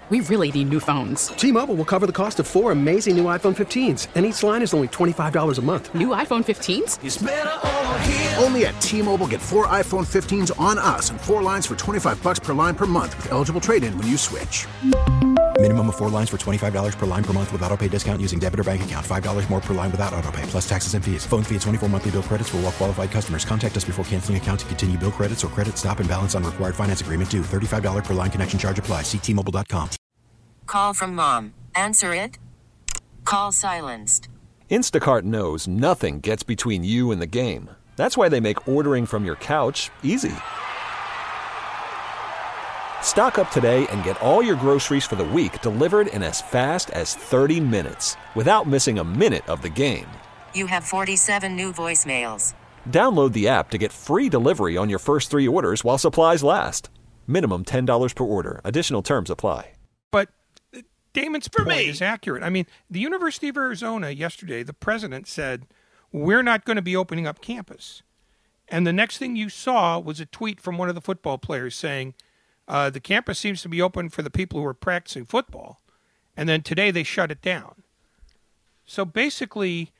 We really need new phones. T-Mobile will cover the cost of 4 amazing new iPhone 15s, and each line is only $25 a month. New iPhone 15s? It's better over here. Only at T-Mobile, get 4 iPhone 15s on us and 4 lines for $25 per line per month with eligible trade-in when you switch. Minimum of 4 lines for $25 per line per month with autopay discount using debit or bank account. $5 more per line without autopay, plus taxes and fees. Phone fee at 24 monthly bill credits for well-qualified customers. Contact us before canceling account to continue bill credits or credit stop and balance on required finance agreement due. $35 per line connection charge applies. See T-Mobile.com. Call from mom. Answer it. Call silenced. Instacart knows nothing gets between you and the game. That's why they make ordering from your couch easy. Stock up today and get all your groceries for the week delivered in as fast as 30 minutes without missing a minute of the game. You have 47 new voicemails. Download the app to get free delivery on your first 3 orders while supplies last. Minimum $10 per order. Additional terms apply. But Damon's point is accurate. I mean, the University of Arizona yesterday, the president said, we're not going to be opening up campus. And the next thing you saw was a tweet from one of the football players saying, the campus seems to be open for the people who are practicing football. And then today they shut it down. So basically,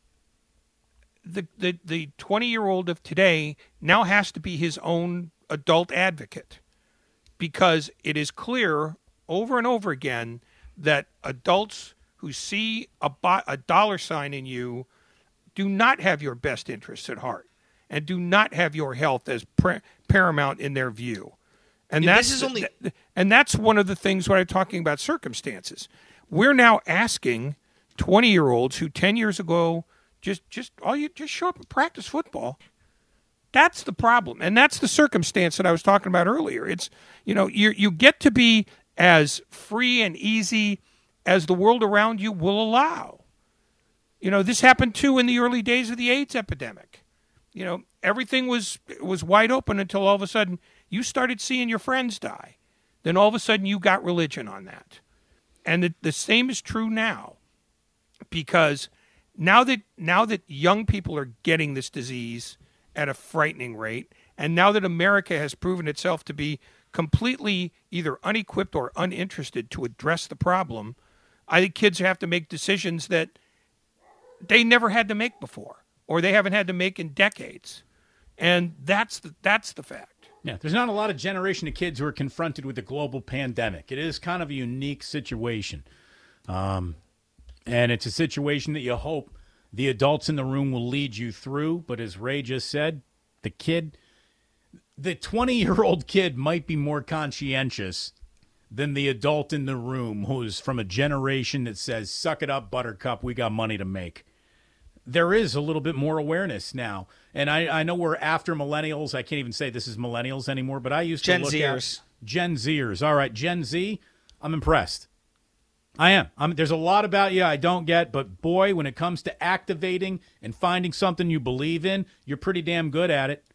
the 20-year-old of today now has to be his own adult advocate, because it is clear over and over again that adults who see a dollar sign in you do not have your best interests at heart and do not have your health as paramount in their view. And that's one of the things when I'm talking about circumstances. We're now asking 20-year-olds who 10 years ago just show up and practice football. That's the problem, and that's the circumstance that I was talking about earlier. It's, you get to be as free and easy as the world around you will allow. This happened too in the early days of the AIDS epidemic. Everything was wide open until all of a sudden you started seeing your friends die. Then all of a sudden you got religion on that. And the same is true now, because now that young people are getting this disease at a frightening rate, and now that America has proven itself to be completely either unequipped or uninterested to address the problem, I think kids have to make decisions that they never had to make before, or they haven't had to make in decades. And that's the fact. Yeah, there's not a lot of generation of kids who are confronted with a global pandemic. It is kind of a unique situation. And it's a situation that you hope the adults in the room will lead you through. But as Ray just said, the 20-year-old kid might be more conscientious than the adult in the room who's from a generation that says, suck it up, buttercup, we got money to make. There is a little bit more awareness now. And I know we're after millennials. I can't even say this is millennials anymore, but I used to look at Gen Zers. All right, Gen Z, I'm impressed. I am. There's a lot about you I don't get, but boy, when it comes to activating and finding something you believe in, you're pretty damn good at it.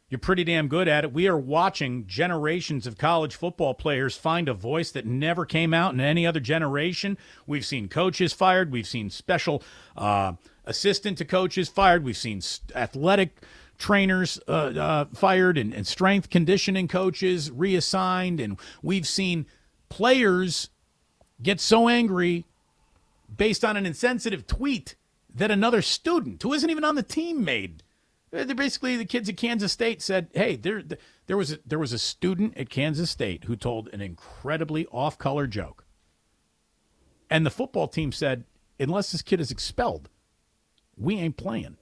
We are watching generations of college football players find a voice that never came out in any other generation. We've seen coaches fired. We've seen special assistant to coaches fired. We've seen athletic trainers fired and strength conditioning coaches reassigned. And we've seen players get so angry based on an insensitive tweet that another student who isn't even on the team made. Basically, the kids at Kansas State said, hey, there was a student at Kansas State who told an incredibly off-color joke. And the football team said, unless this kid is expelled, we ain't playing.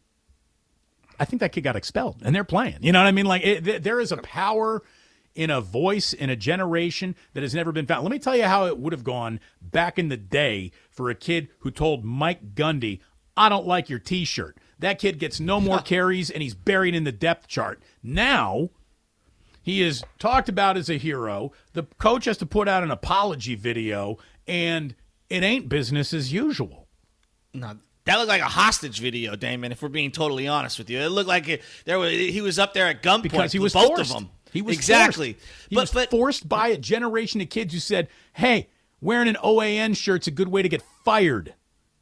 I think that kid got expelled, and they're playing. You know what I mean? There is a power in a voice in a generation that has never been found. Let me tell you how it would have gone back in the day for a kid who told Mike Gundy, I don't like your T-shirt. That kid gets no more carries, and he's buried in the depth chart. Now, he is talked about as a hero. The coach has to put out an apology video, and it ain't business as usual. No, that looked like a hostage video, Damon, if we're being totally honest with you. It looked like he was up there at gunpoint because he was both forced. of them. He was exactly. Forced. He was forced by a generation of kids who said, hey, wearing an OAN shirt's a good way to get fired.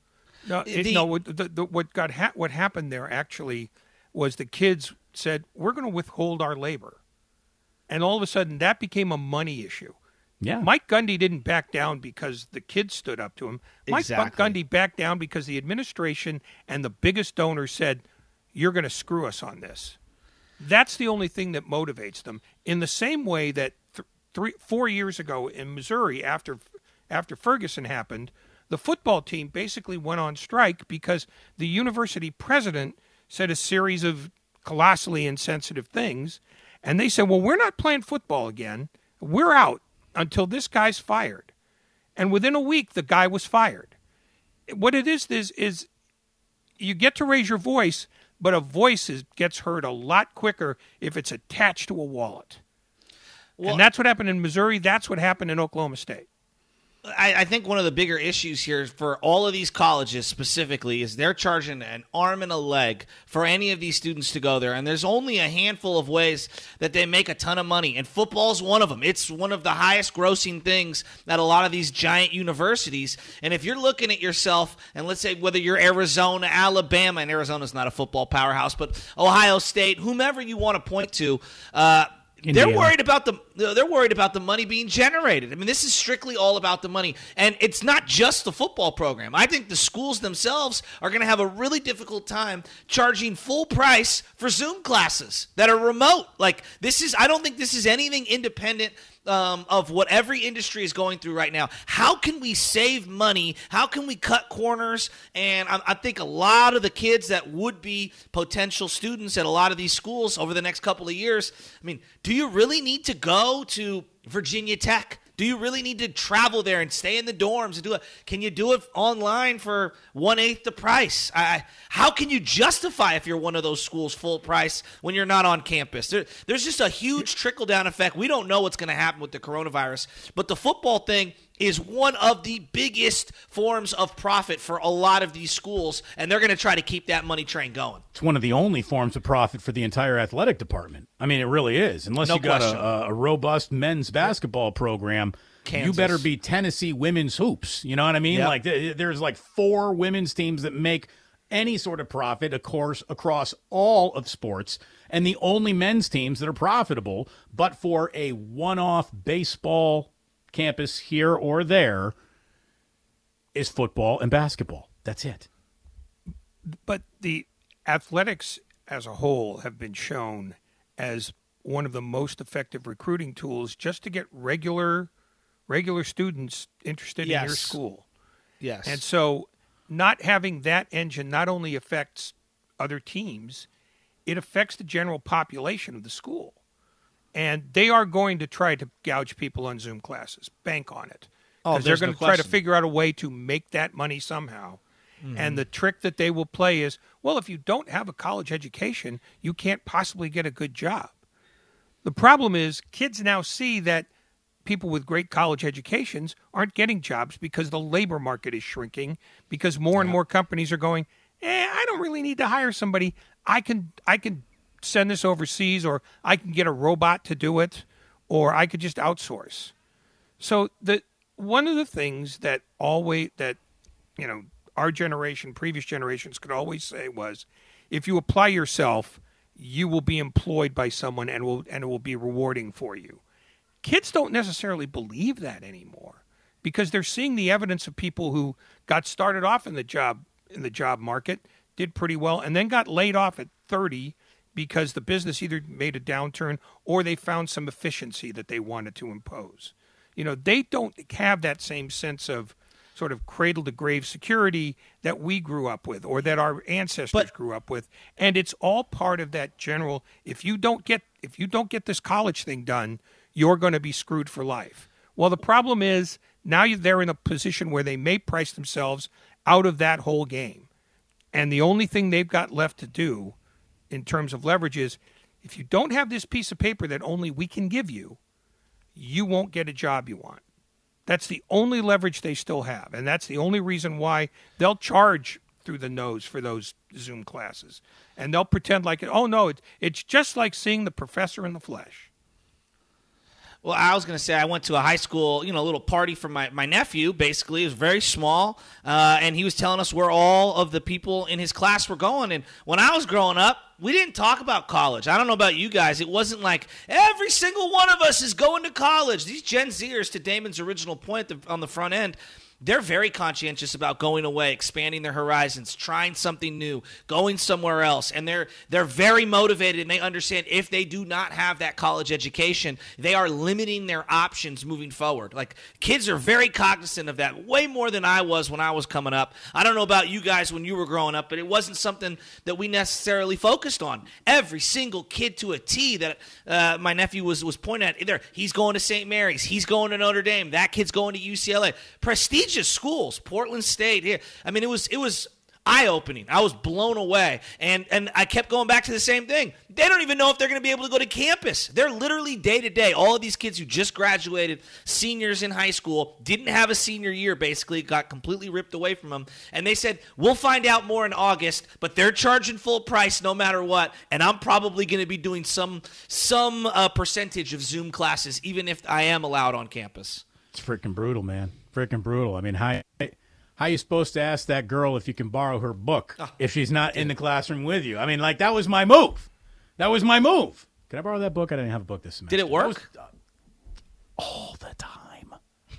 What happened there actually was the kids said, we're going to withhold our labor. And all of a sudden that became a money issue. Yeah. Mike Gundy didn't back down because the kids stood up to him. Exactly. Mike Gundy backed down because the administration and the biggest donor said, you're going to screw us on this. That's the only thing that motivates them. In the same way that 4 years ago in Missouri, after Ferguson happened, the football team basically went on strike because the university president said a series of colossally insensitive things. And they said, well, we're not playing football again. We're out until this guy's fired. And within a week, the guy was fired. What it is you get to raise your voice, but a voice gets heard a lot quicker if it's attached to a wallet. Well, and that's what happened in Missouri. That's what happened in Oklahoma State. I think one of the bigger issues here for all of these colleges specifically is they're charging an arm and a leg for any of these students to go there. And there's only a handful of ways that they make a ton of money. And football's one of them. It's one of the highest grossing things at a lot of these giant universities. And if you're looking at yourself, and let's say whether you're Arizona, Alabama, and Arizona's not a football powerhouse, but Ohio State, whomever you want to point to, they're worried about the money being generated. I mean, this is strictly all about the money. And it's not just the football program. I think the schools themselves are going to have a really difficult time charging full price for Zoom classes that are remote. Like, I don't think this is anything independent of what every industry is going through right now. How can we save money? How can we cut corners? And I think a lot of the kids that would be potential students at a lot of these schools over the next couple of years, I mean, do you really need to go to Virginia Tech? Do you really need to travel there and stay in the dorms and do it? Can you do it online for 1/8 the price? How can you justify if you're one of those schools full price when you're not on campus? There's just a huge trickle-down effect. We don't know what's going to happen with the coronavirus, but the football thing is one of the biggest forms of profit for a lot of these schools, and they're going to try to keep that money train going. It's one of the only forms of profit for the entire athletic department. I mean, it really is. Unless you got a robust men's basketball program, Kansas. You better be Tennessee women's hoops. You know what I mean? Yep. Like there's like 4 women's teams that make any sort of profit, of course, across all of sports, and the only men's teams that are profitable, but for a one-off baseball campus here or there, is football and basketball. That's it. But the athletics as a whole have been shown as one of the most effective recruiting tools just to get regular students interested in your school. Yes. And so not having that engine not only affects other teams, it affects the general population of the school. And they are going to try to gouge people on Zoom classes. Bank on it. Because they're going to try to figure out a way to make that money somehow. Mm-hmm. And the trick that they will play is, well, if you don't have a college education, you can't possibly get a good job. The problem is kids now see that people with great college educations aren't getting jobs because the labor market is shrinking, because more and more companies are going, I don't really need to hire somebody. I can send this overseas, or I can get a robot to do it, or I could just outsource. So one of the things that our generation, previous generations could always say was, if you apply yourself, you will be employed by someone and it will be rewarding for you. Kids don't necessarily believe that anymore because they're seeing the evidence of people who got started off in the job market, did pretty well, and then got laid off at 30 because the business either made a downturn or they found some efficiency that they wanted to impose. They don't have that same sense of sort of cradle-to-grave security that we grew up with or that our ancestors grew up with. And it's all part of that general, if you don't get this college thing done, you're going to be screwed for life. Well, the problem is now they're in a position where they may price themselves out of that whole game. And the only thing they've got left to do in terms of leverage is, if you don't have this piece of paper that only we can give you, you won't get a job you want. That's the only leverage they still have. And that's the only reason why they'll charge through the nose for those Zoom classes. And they'll pretend like, it's just like seeing the professor in the flesh. Well, I was going to say I went to a high school, a little party for my nephew, basically. It was very small, and he was telling us where all of the people in his class were going. And when I was growing up, we didn't talk about college. I don't know about you guys. It wasn't like every single one of us is going to college. These Gen Zers, to Damon's original point on the front end, they're very conscientious about going away, expanding their horizons, trying something new, going somewhere else. And they're very motivated, and they understand if they do not have that college education, they are limiting their options moving forward. Like, kids are very cognizant of that, way more than I was when I was coming up. I don't know about you guys when you were growing up, but it wasn't something that we necessarily focused on. Every single kid to a T that my nephew was pointing at, either he's going to St. Mary's, he's going to Notre Dame, that kid's going to UCLA. Prestige schools, Portland State here. I mean, it was eye-opening. I was blown away. And I kept going back to the same thing. They don't even know if they're going to be able to go to campus. They're literally day-to-day. All of these kids who just graduated, seniors in high school, didn't have a senior year, basically, got completely ripped away from them. And they said, we'll find out more in August, but they're charging full price no matter what, and I'm probably going to be doing some percentage of Zoom classes, even if I am allowed on campus. It's freaking brutal, man. Freaking brutal. I mean, how are you supposed to ask that girl if you can borrow her book if she's not in the classroom with you? I mean, like, that was my move. That was my move. Can I borrow that book? I didn't have a book this semester. Did it work? All the time.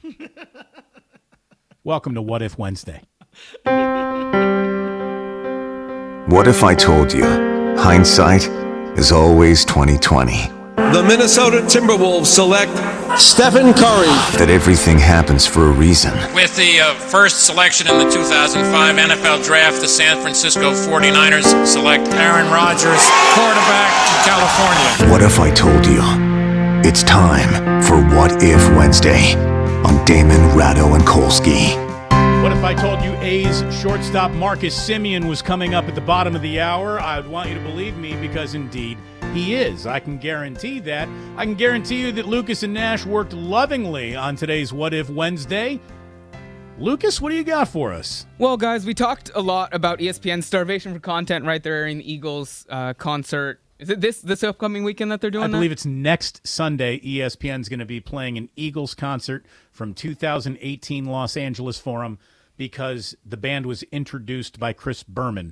Welcome to What If Wednesday. What if I told you hindsight is always 20/20? The Minnesota Timberwolves select Stephen Curry. That everything happens for a reason. With the first selection in the 2005 NFL Draft, the San Francisco 49ers select Aaron Rodgers, quarterback from California. What if I told you it's time for What If Wednesday on Damon, Ratto, and Kolsky? What if I told you A's shortstop Marcus Semien was coming up at the bottom of the hour? I would want you to believe me, because indeed he is. I can guarantee that. I can guarantee you that Lucas and Nash worked lovingly on today's What If Wednesday. Lucas, what do you got for us? Well, guys, we talked a lot about ESPN's starvation for content right there in the Eagles concert. Is it this upcoming weekend that they're doing that? I believe it's next Sunday. ESPN's going to be playing an Eagles concert from 2018 Los Angeles Forum because the band was introduced by Chris Berman.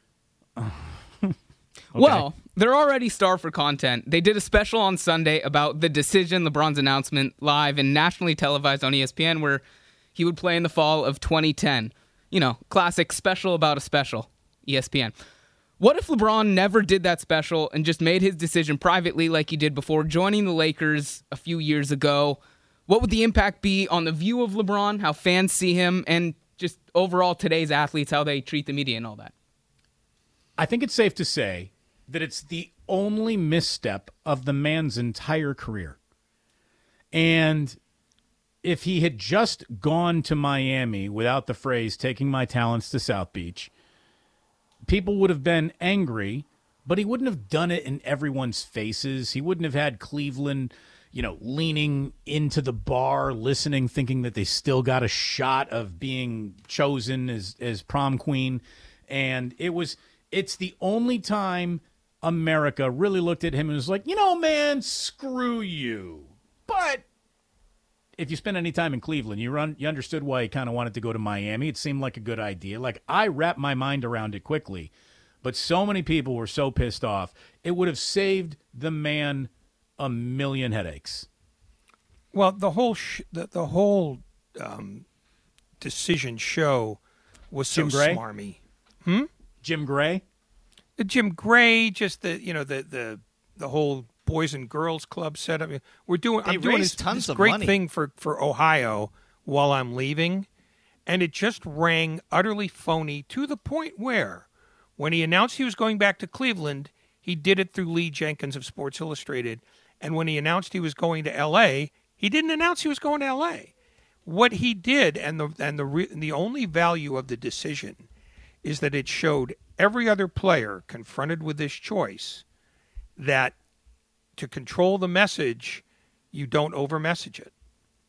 Okay. Well, they're already starved for content. They did a special on Sunday about the decision, LeBron's announcement, live and nationally televised on ESPN, where he would play in the fall of 2010. You know, classic special about a special, ESPN. What if LeBron never did that special and just made his decision privately like he did before joining the Lakers a few years ago? What would the impact be on the view of LeBron, how fans see him, and just overall today's athletes, how they treat the media and all that? I think it's safe to say that it's the only misstep of the man's entire career. And if he had just gone to Miami without the phrase, taking my talents to South Beach, people would have been angry, but he wouldn't have done it in everyone's faces. He wouldn't have had Cleveland, leaning into the bar, listening, thinking that they still got a shot of being chosen as prom queen. And it's the only time America really looked at him and was like, man, screw you. But if you spent any time in Cleveland, you understood why he kind of wanted to go to Miami. It seemed like a good idea. Like, I wrapped my mind around it quickly, but so many people were so pissed off. It would have saved the man a million headaches. Well, the whole decision show was so smarmy. Jim Gray? Jim Gray, just the whole Boys and Girls Club setup. I'm doing this great thing for Ohio while I'm leaving, and it just rang utterly phony to the point where, when he announced he was going back to Cleveland, he did it through Lee Jenkins of Sports Illustrated, and when he announced he was going to L.A., he didn't announce he was going to L.A. What he did, and the only value of the decision, is that it showed every other player confronted with this choice that to control the message, you don't over-message it.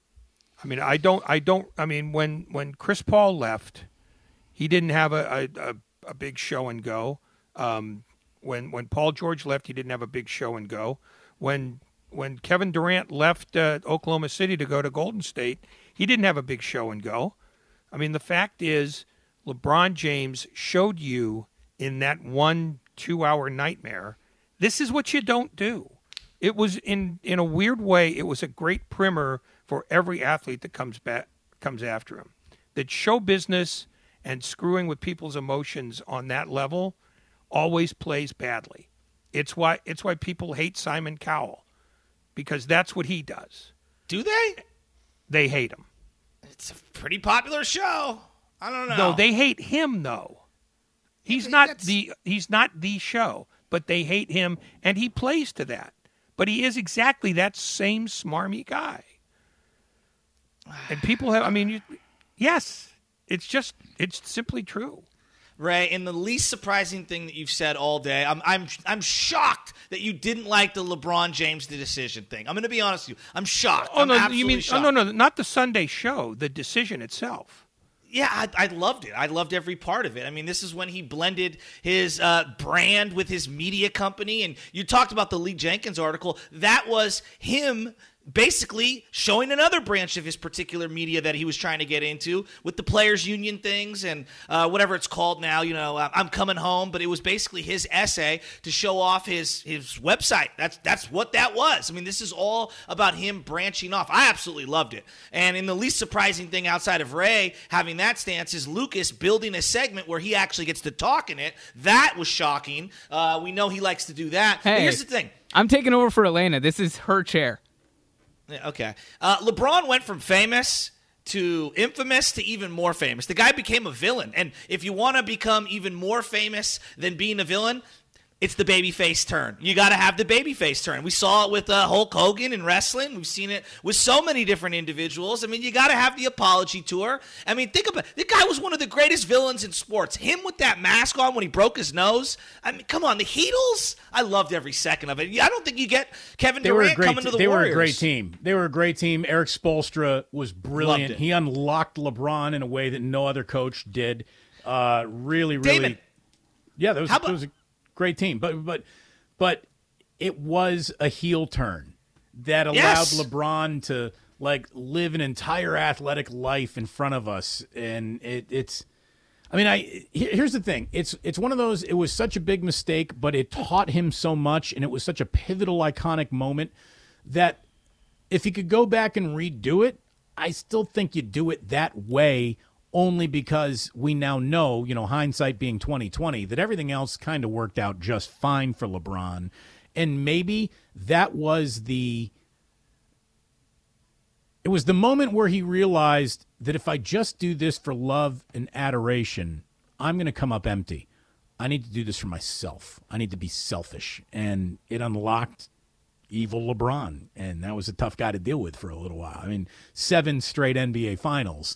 I mean, when Chris Paul left, he didn't have a big show and go. When Paul George left, he didn't have a big show and go. When Kevin Durant left Oklahoma City to go to Golden State, he didn't have a big show and go. I mean, the fact is, LeBron James showed you in that one 2-hour nightmare. This is what you don't do. It was in a weird way. It was a great primer for every athlete that comes after him. That show business and screwing with people's emotions on that level always plays badly. It's why people hate Simon Cowell, because that's what he does. Do they? They hate him. It's a pretty popular show. I don't know. No, they hate him though. He's not the show, but they hate him, and he plays to that. But he is exactly that same smarmy guy. And people have, yes, it's simply true. Ray, and the least surprising thing that you've said all day, I'm shocked that you didn't like the LeBron James decision thing. I'm going to be honest with you. I'm shocked. Oh, I'm no, absolutely you mean, shocked. no, not the Sunday show, the decision itself. Yeah, I loved it. I loved every part of it. I mean, this is when he blended his brand with his media company. And you talked about the Lee Jenkins article. That was him basically showing another branch of his particular media that he was trying to get into with the players union things and whatever it's called now, I'm coming home. But it was basically his essay to show off his website. That's what that was. I mean, this is all about him branching off. I absolutely loved it. And in the least surprising thing outside of Ray having that stance is Lucas building a segment where he actually gets to talk in it. That was shocking. We know he likes to do that. Hey, but here's the thing. I'm taking over for Elena. This is her chair. Yeah, okay. LeBron went from famous to infamous to even more famous. The guy became a villain. And if you want to become even more famous than being a villain, it's the babyface turn. You got to have the babyface turn. We saw it with Hulk Hogan in wrestling. We've seen it with so many different individuals. I mean, you got to have the apology tour. I mean, think about it. The guy was one of the greatest villains in sports. Him with that mask on when he broke his nose. I mean, come on, the Heatles. I loved every second of it. I don't think you get Kevin Durant coming to the Warriors. They were a great team. They were a great team. Eric Spoelstra was brilliant. He unlocked LeBron in a way that no other coach did. Really. Damon, yeah, that was a great team, but it was a heel turn that allowed LeBron to live an entire athletic life in front of us, and here's the thing. It's one of those. It was such a big mistake, but it taught him so much, and it was such a pivotal, iconic moment that if he could go back and redo it, I still think you do it that way. Only because we now know, hindsight being 20/20, that everything else kind of worked out just fine for LeBron. And maybe that was it was the moment where he realized that if I just do this for love and adoration, I'm going to come up empty. I need to do this for myself. I need to be selfish. And it unlocked evil LeBron. And that was a tough guy to deal with for a little while. I mean, 7 straight NBA finals.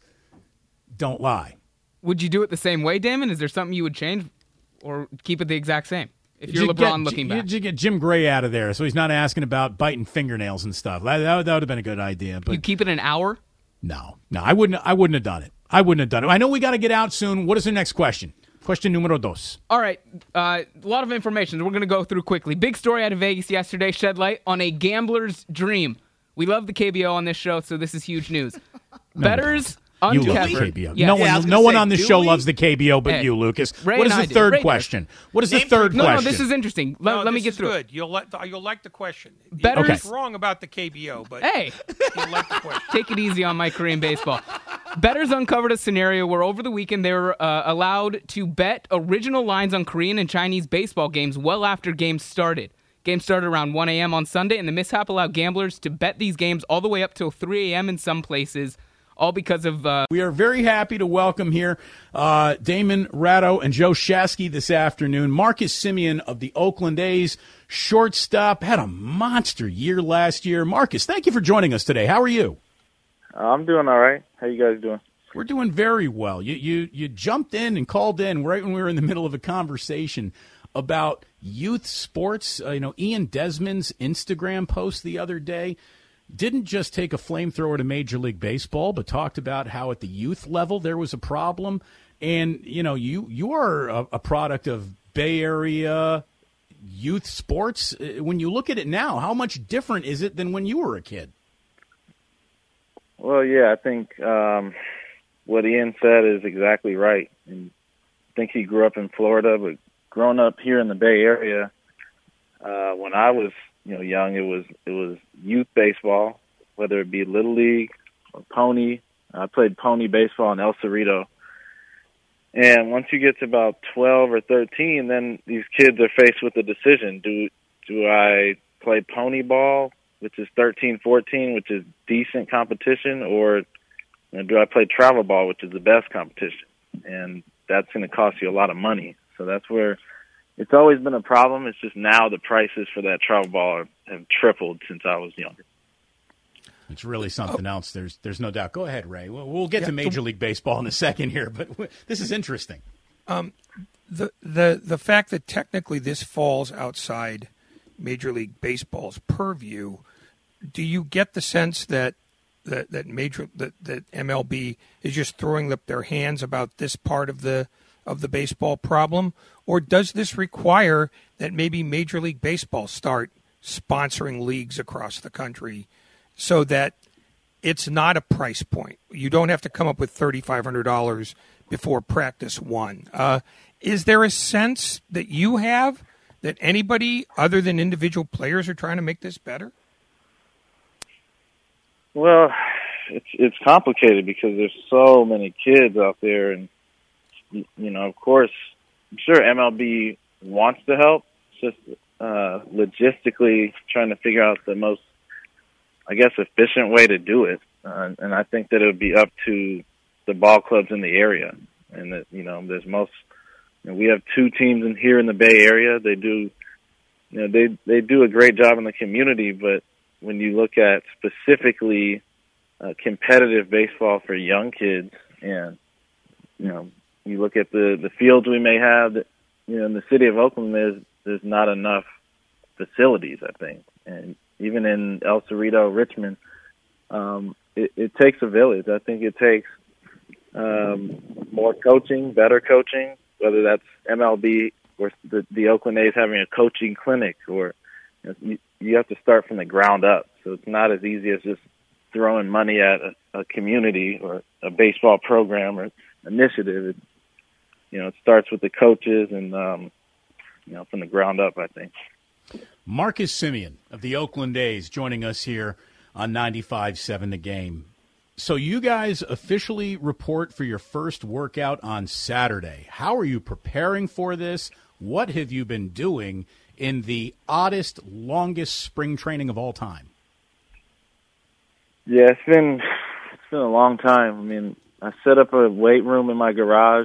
Don't lie. Would you do it the same way, Damon? Is there something you would change or keep it the exact same? If you're LeBron looking back. You get Jim Gray out of there so he's not asking about biting fingernails and stuff. That would have been a good idea. But you keep it an hour? No, I wouldn't have done it. I know we got to get out soon. What is the next question? Question numero dos. All right. A lot of information we're going to go through quickly. Big story out of Vegas yesterday shed light on a gambler's dream. We love the KBO on this show, so this is huge news. Bettors... You love the KBO. Yeah, no one on this show loves the KBO but you, Lucas. What is the third question? What is the third question? No, this is interesting. Let me get through it. You'll like the question. Bettors, You're wrong about the KBO, but hey, you'll like the question. Take it easy on my Korean baseball. Bettors uncovered a scenario where over the weekend they were allowed to bet original lines on Korean and Chinese baseball games well after games started. Games started around 1 a.m. on Sunday, and the mishap allowed gamblers to bet these games all the way up till 3 a.m. in some places. All because of... We are very happy to welcome here Damon Ratto and Joe Shasky this afternoon. Marcus Semien of the Oakland A's, shortstop, had a monster year last year. Marcus, thank you for joining us today. How are you? I'm doing all right. How you guys doing? We're doing very well. You jumped in and called in right when we were in the middle of a conversation about youth sports. Ian Desmond's Instagram post the other day didn't just take a flamethrower to Major League Baseball, but talked about how at the youth level there was a problem. And, you are a product of Bay Area youth sports. When you look at it now, how much different is it than when you were a kid? Well, yeah, I think what Ian said is exactly right. And I think he grew up in Florida, but growing up here in the Bay Area, when I was young, it was youth baseball, whether it be Little League or Pony. I played Pony baseball in El Cerrito. And once you get to about 12 or 13, then these kids are faced with a decision. Do I play Pony ball, which is 13, 14, which is decent competition, or do I play travel ball, which is the best competition? And that's going to cost you a lot of money. So that's where it's always been a problem. It's just now the prices for that travel ball have tripled since I was younger. It's really something else. There's no doubt. Go ahead, Ray. We'll get to Major League Baseball in a second here, but this is interesting. The fact that technically this falls outside Major League Baseball's purview, do you get the sense that MLB is just throwing up their hands about this part of the baseball problem, or does this require that maybe Major League Baseball start sponsoring leagues across the country so that it's not a price point? You don't have to come up with $3,500 before practice one. Is there a sense that you have that anybody other than individual players are trying to make this better? Well, it's complicated because there's so many kids out there, and of course, I'm sure MLB wants to help. It's just logistically trying to figure out the most, I guess, efficient way to do it. And I think that it would be up to the ball clubs in the area. And that, there's we have 2 teams here in the Bay Area. They do, they do a great job in the community, but when you look at specifically competitive baseball for young kids, and you look at the fields we may have, in the city of Oakland, there's not enough facilities, I think, and even in El Cerrito, Richmond, it takes a village. I think it takes more coaching, better coaching, whether that's MLB or the Oakland A's having a coaching clinic, or you have to start from the ground up. So it's not as easy as just throwing money at a community or a baseball program or initiative. It starts with the coaches and, from the ground up, I think. Marcus Semien of the Oakland A's joining us here on 95.7 The Game. So you guys officially report for your first workout on Saturday. How are you preparing for this? What have you been doing in the oddest, longest spring training of all time? Yeah, it's been a long time. I mean, I set up a weight room in my garage.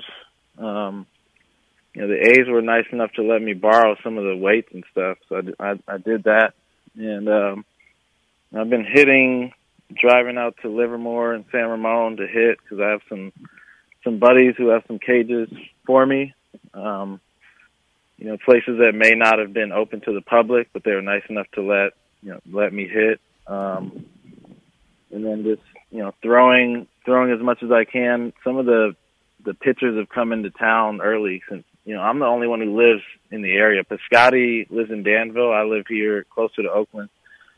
The A's were nice enough to let me borrow some of the weights and stuff, so I did that. And I've been driving out to Livermore and San Ramon to hit because I have some buddies who have some cages for me. Places that may not have been open to the public, but they were nice enough to let me hit. And then just throwing as much as I can. Some of the pitchers have come into town early since I'm the only one who lives in the area. Piscotti lives in Danville. I live here closer to Oakland.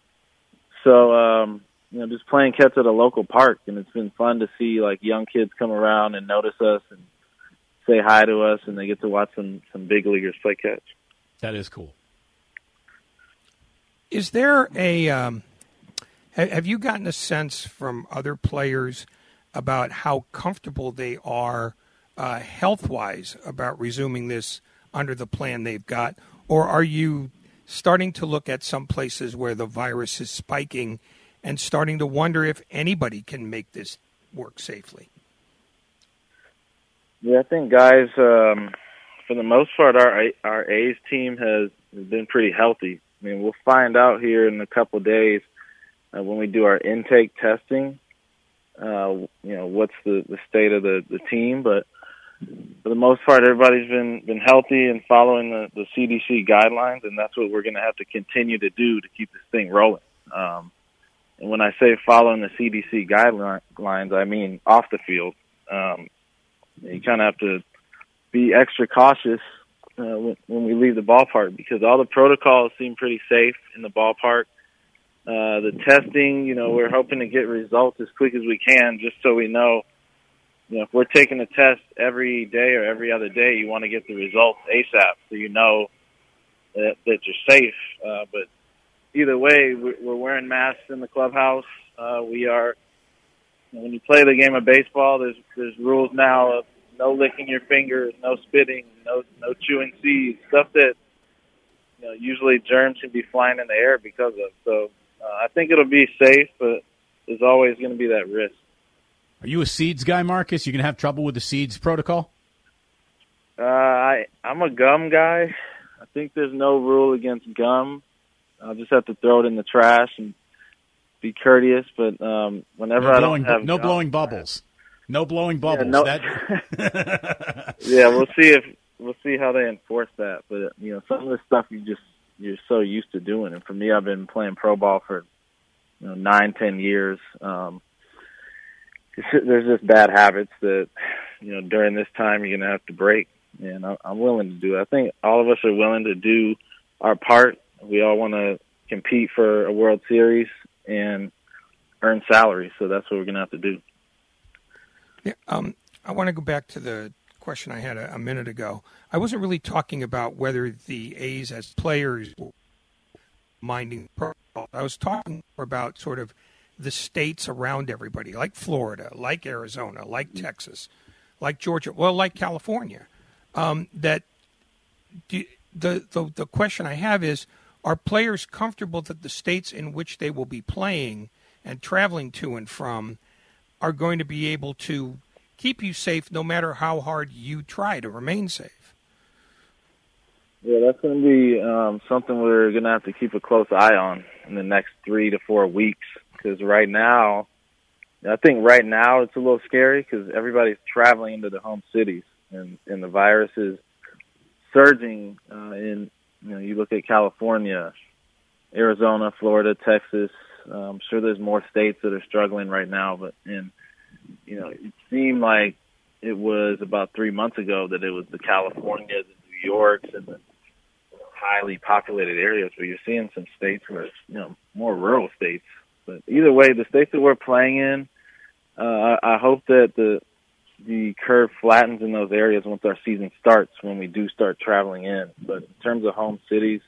So just playing catch at a local park, and it's been fun to see young kids come around and notice us and say hi to us, and they get to watch some big leaguers play catch. That is cool. Is there have you gotten a sense from other players about how comfortable they are health-wise about resuming this under the plan they've got? Or are you starting to look at some places where the virus is spiking and starting to wonder if anybody can make this work safely? Yeah, I think guys, for the most part, our A's team has been pretty healthy. I mean, we'll find out here in a couple of days when we do our intake testing, what's the state of the team. But for the most part, everybody's been healthy and following the CDC guidelines, and that's what we're going to have to continue to do to keep this thing rolling. And when I say following the CDC guidelines, I mean off the field. You kind of have to be extra cautious when we leave the ballpark because all the protocols seem pretty safe in the ballpark. The testing, we're hoping to get results as quick as we can just so we know if we're taking a test every day or every other day, you want to get the results ASAP so you know that you're safe. But either way, we're wearing masks in the clubhouse. We are. When you play the game of baseball, there's rules now of no licking your fingers, no spitting, no chewing seeds, stuff that usually germs can be flying in the air because of. So I think it'll be safe, but there's always going to be that risk. Are you a seeds guy, Marcus? You going to have trouble with the seeds protocol? I'm a gum guy. I think there's no rule against gum. I'll just have to throw it in the trash and be courteous. But whenever I don't have gum, blowing bubbles. No blowing bubbles. Yeah, we'll see how they enforce that. But some of the stuff you're so used to doing. And for me, I've been playing pro ball for 9-10 years. There's just bad habits that during this time you're gonna have to break, and I'm willing to do it. I think all of us are willing to do our part. We all want to compete for a World Series and earn salary, so that's what we're gonna have to do. Yeah, I want to go back to the question I had a minute ago. I wasn't really talking about whether the A's as players were minding protocol. I was talking about sort of the states around everybody, like Florida, like Arizona, like Texas, like Georgia, well, like California. The question I have is, are players comfortable that the states in which they will be playing and traveling to and from are going to be able to keep you safe no matter how hard you try to remain safe? Yeah, that's going to be something we're going to have to keep a close eye on in the next 3 to 4 weeks. Because I think right now it's a little scary because everybody's traveling into the home cities, and the virus is surging. You look at California, Arizona, Florida, Texas. I'm sure there's more states that are struggling right now, but it seemed like it was about 3 months ago that it was the California, the New Yorks, and the highly populated areas where you're seeing some states where it's more rural states. But either way, the states that we're playing in, I hope that the curve flattens in those areas once our season starts, when we do start traveling in. But in terms of home cities,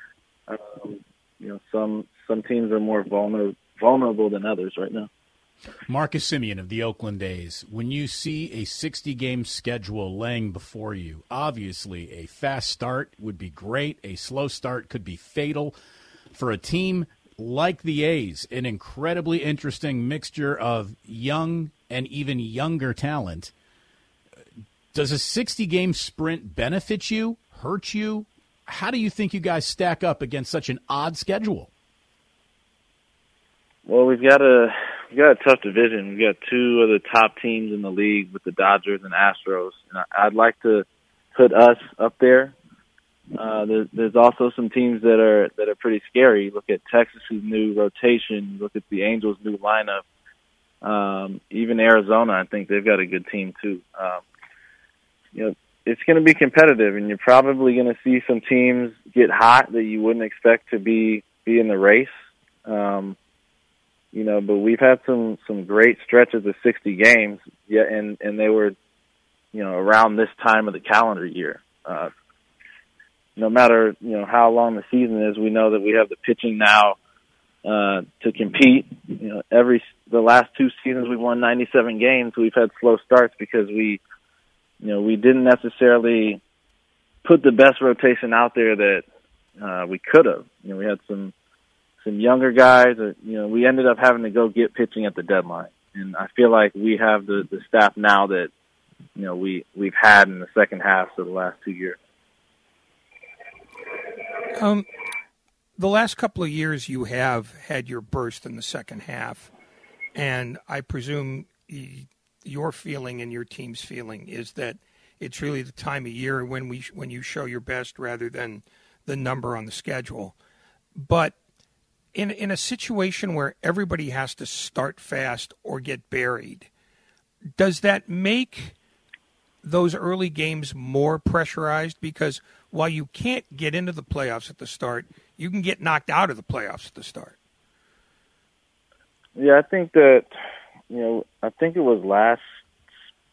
some teams are more vulnerable than others right now. Marcus Semien of the Oakland A's, when you see a 60-game schedule laying before you, obviously a fast start would be great. A slow start could be fatal for a team like the A's, an incredibly interesting mixture of young and even younger talent. Does a 60-game sprint benefit you, hurt you? How do you think you guys stack up against such an odd schedule? Well, we've got a tough division. We've got two of the top teams in the league with the Dodgers and Astros. And I'd like to put us up there. There's also some teams that are pretty scary. You look at Texas's new rotation. You look at the Angels' new lineup. Even Arizona, I think they've got a good team too. It's going to be competitive, and you're probably going to see some teams get hot that you wouldn't expect to be in the race. But we've had some great stretches of 60 games, and they were, around this time of the calendar year. No matter, how long the season is, we know that we have the pitching now to compete. The last two seasons we've won 97 games. We've had slow starts because we didn't necessarily put the best rotation out there that we could have. We had some younger guys that, we ended up having to go get pitching at the deadline. And I feel like we have the staff now that, we've had in the second half of the last 2 years. The last couple of years you have had your burst in the second half, and I presume your feeling and your team's feeling is that it's really the time of year when you show your best rather than the number on the schedule. But in a situation where everybody has to start fast or get buried, does that make those early games more pressurized? Because while you can't get into the playoffs at the start, you can get knocked out of the playoffs at the start. Yeah, I think that, I think it was last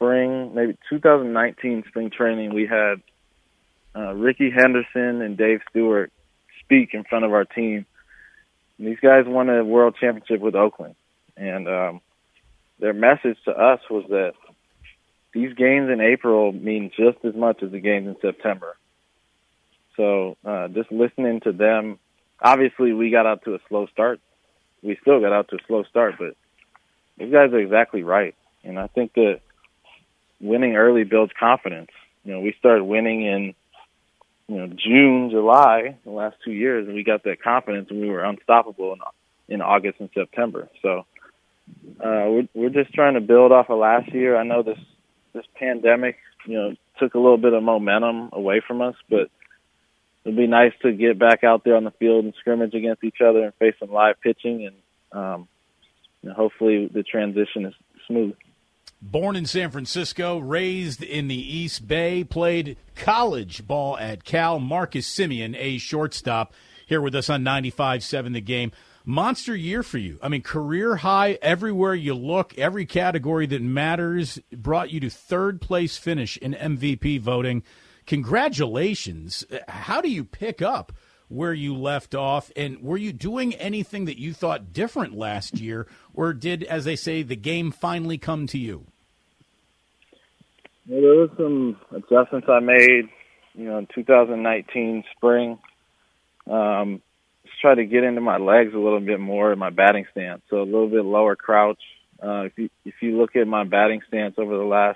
spring, maybe 2019 spring training, we had Ricky Henderson and Dave Stewart speak in front of our team. And these guys won a world championship with Oakland. And their message to us was that these games in April mean just as much as the games in September. So just listening to them, obviously we got out to a slow start. We still got out to a slow start, but these guys are exactly right. And I think that winning early builds confidence. We started winning in June, July, the last 2 years, and we got that confidence, and we were unstoppable in August and September. So we're just trying to build off of last year. I know this pandemic, took a little bit of momentum away from us, but it'd be nice to get back out there on the field and scrimmage against each other and face some live pitching, and hopefully the transition is smooth. Born in San Francisco, raised in the East Bay, played college ball at Cal. Marcus Semien, a shortstop, here with us on 95.7 The Game. Monster year for you. I mean, career high everywhere you look, every category that matters, brought you to third-place finish in MVP voting. Congratulations. How do you pick up where you left off, and were you doing anything that you thought different last year, or did, as they say, the game finally come to you? Well, there was some adjustments I made, in 2019 spring. Just try to get into my legs a little bit more in my batting stance, so a little bit lower crouch. If you look at my batting stance over the last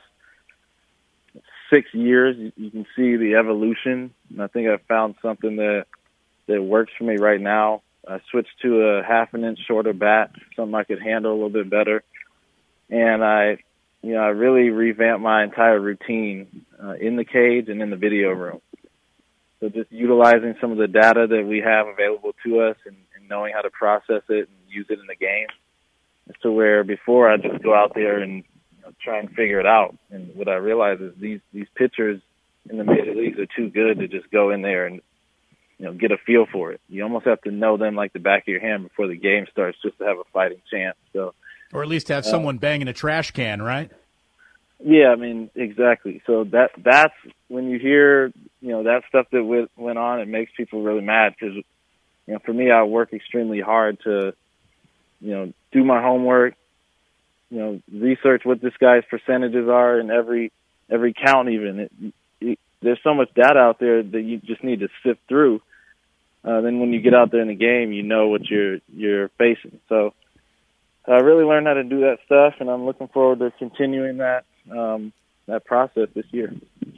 6 years, you can see the evolution, and I think I found something that works for me right now. I switched to a half an inch shorter bat, something I could handle a little bit better, and I really revamped my entire routine in the cage and in the video room. So just utilizing some of the data that we have available to us and knowing how to process it and use it in the game. So where before I just go out there and try and figure it out. And what I realize is these pitchers in the major leagues are too good to just go in there and get a feel for it. You almost have to know them like the back of your hand before the game starts just to have a fighting chance. So, or at least have someone banging a trash can, right? Yeah, I mean, exactly. So that's when you hear, that stuff that went on, it makes people really mad because, for me, I work extremely hard to, do my homework, research what this guy's percentages are in every count even. There's so much data out there that you just need to sift through. Then when you get out there in the game, you know what you're facing. So I really learned how to do that stuff, and I'm looking forward to continuing that process this year.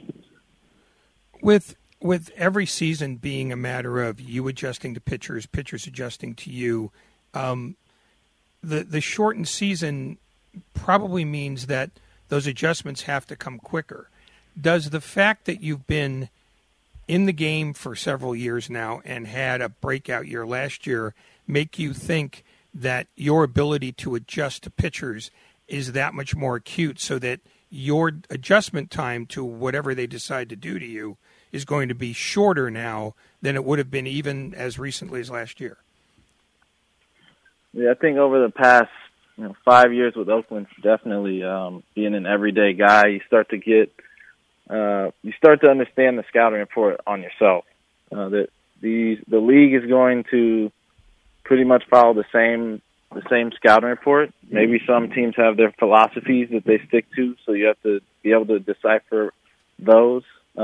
With every season being a matter of you adjusting to pitchers adjusting to you, the shortened season probably means that those adjustments have to come quicker. Does the fact that you've been in the game for several years now and had a breakout year last year make you think that your ability to adjust to pitchers is that much more acute so that your adjustment time to whatever they decide to do to you is going to be shorter now than it would have been even as recently as last year? Yeah, I think over the past 5 years with Oakland, definitely being an everyday guy, you start to understand the scouting report on yourself. That the league is going to pretty much follow the same scouting report. Maybe some teams have their philosophies that they stick to, so you have to be able to decipher those.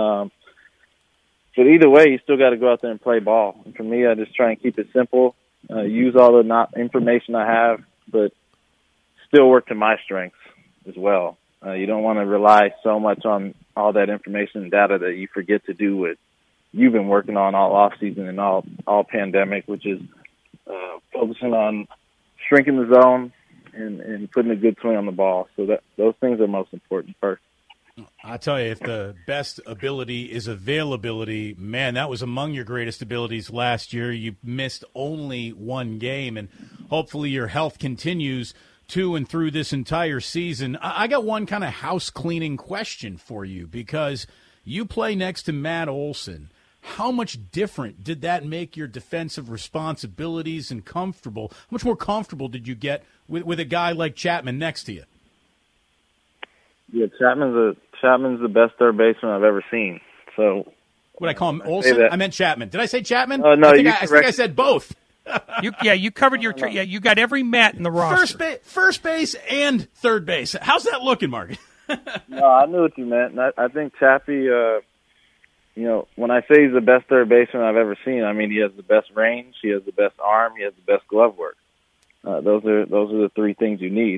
But either way, you still got to go out there and play ball. And for me, I just try and keep it simple, use all the information I have, but still work to my strengths as well. You don't want to rely so much on all that information and data that you forget to do what you've been working on all off season and all pandemic, which is focusing on shrinking the zone and putting a good swing on the ball. So those things are most important first. I tell you, if the best ability is availability, man, that was among your greatest abilities last year. You missed only one game, and hopefully your health continues to and through this entire season. I got one kind of house cleaning question for you because you play next to Matt Olson. How much different did that make your defensive responsibilities and comfortable? How much more comfortable did you get with a guy like Chapman next to you? Yeah, Chapman's the best third baseman I've ever seen. So Would I call him Olsen? I meant Chapman. Did I say Chapman? No, I think I said both. You covered your you got every Matt in the roster. First base and third base. How's that looking, Mark? No, I knew what you meant. I think Chappie, when I say he's the best third baseman I've ever seen, I mean he has the best range, he has the best arm, he has the best glove work. Those are the three things you need.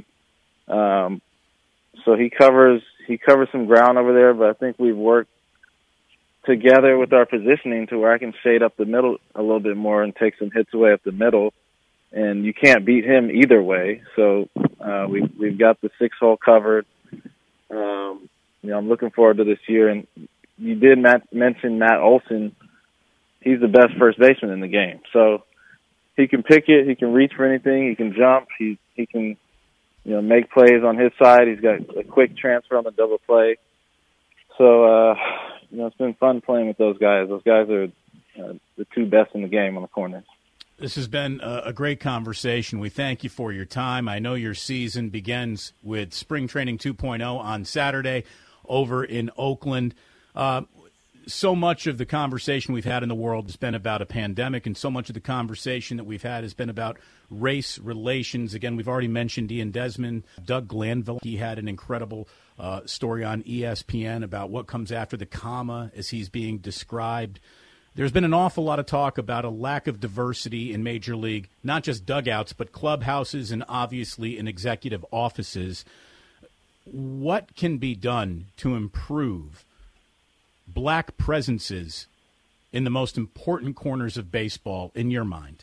So he covers some ground over there, but I think we've worked together with our positioning to where I can shade up the middle a little bit more and take some hits away up the middle. And you can't beat him either way. So we've got the 6-hole covered. I'm looking forward to this year. And you did mention Matt Olsen. He's the best first baseman in the game. So he can pick it. He can reach for anything. He can jump. He can make plays on his side. He's got a quick transfer on the double play. So it's been fun playing with those guys. Those guys are the two best in the game on the corners. This has been a great conversation. We thank you for your time. I know your season begins with Spring Training 2.0 on Saturday over in Oakland. So much of the conversation we've had in the world has been about a pandemic, and so much of the conversation that we've had has been about race relations. Again, we've already mentioned Ian Desmond, Doug Glanville. He had an incredible story on ESPN about what comes after the comma as he's being described. There's been an awful lot of talk about a lack of diversity in Major League, not just dugouts, but clubhouses and obviously in executive offices. What can be done to improve black presences in the most important corners of baseball, in your mind?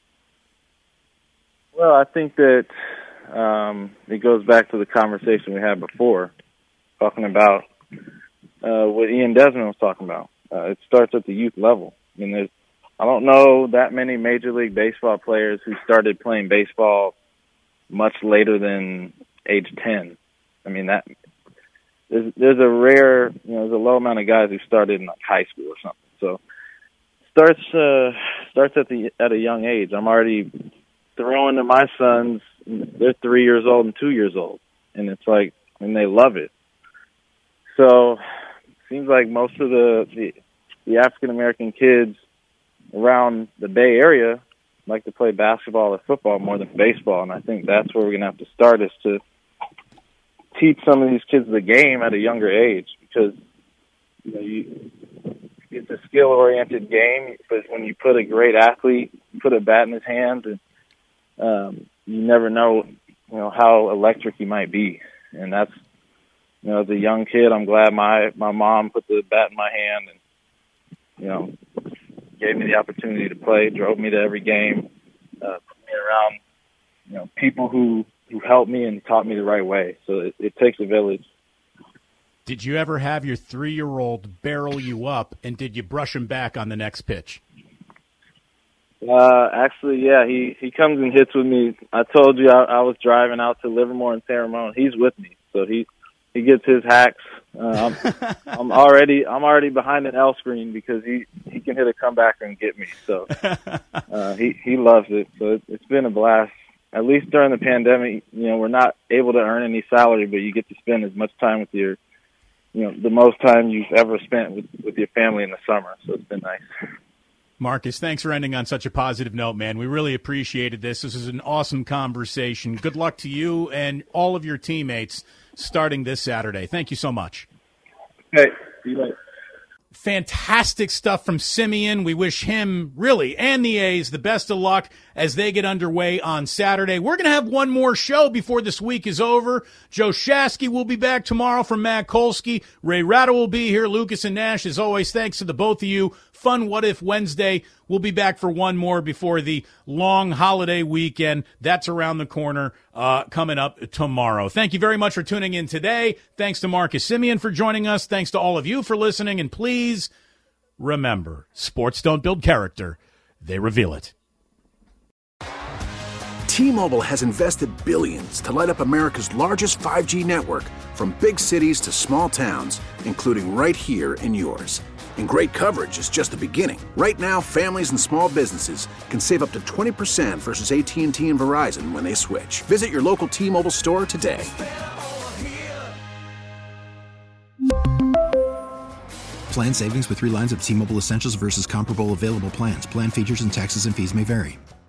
Well, I think that it goes back to the conversation we had before, talking about what Ian Desmond was talking about. It starts at the youth level. I mean, I don't know that many Major League Baseball players who started playing baseball much later than age 10. I mean, there's a rare, there's a low amount of guys who started in like high school or something. So starts at a young age. I'm already throwing to my sons. They're 3 years old and 2 years old, and it's like, and they love it. So it seems like most of the African American kids around the Bay Area like to play basketball or football more than baseball, and I think that's where we're gonna have to start, is to teach some of these kids the game at a younger age, because it's a skill-oriented game. But when you put a great athlete, you put a bat in his hands, and you never know, how electric he might be. And that's, as a young kid, I'm glad my mom put the bat in my hand and, gave me the opportunity to play, drove me to every game, put me around, people who helped me and taught me the right way. So it takes a village. Did you ever have your 3-year-old barrel you up, and did you brush him back on the next pitch? Actually, yeah, he comes and hits with me. I told you I was driving out to Livermore and San Ramon. He's with me, so he gets his hacks. I'm already behind an L screen because he can hit a comebacker and get me. So he loves it. So it's been a blast. At least during the pandemic, we're not able to earn any salary, but you get to spend as much time with your, the most time you've ever spent with your family in the summer. So it's been nice. Marcus, thanks for ending on such a positive note, man. We really appreciated this. This is an awesome conversation. Good luck to you and all of your teammates starting this Saturday. Thank you so much. Hey, see you later. Fantastic stuff from Simeon. We wish him, really, and the A's the best of luck as they get underway on Saturday. We're going to have one more show before this week is over. Joe Shasky will be back tomorrow from Matt Kolsky. Ray Ratto will be here. Lucas and Nash, as always, thanks to the both of you. Fun What If Wednesday. We'll be back for one more before the long holiday weekend. That's around the corner, coming up tomorrow. Thank you very much for tuning in today. Thanks to Marcus Simeon for joining us. Thanks to all of you for listening. And please remember, sports don't build character. They reveal it. T-Mobile has invested billions to light up America's largest 5G network, from big cities to small towns, including right here in yours. And great coverage is just the beginning. Right now, families and small businesses can save up to 20% versus AT&T and Verizon when they switch. Visit your local T-Mobile store today. Plan savings with 3 lines of T-Mobile Essentials versus comparable available plans. Plan features and taxes and fees may vary.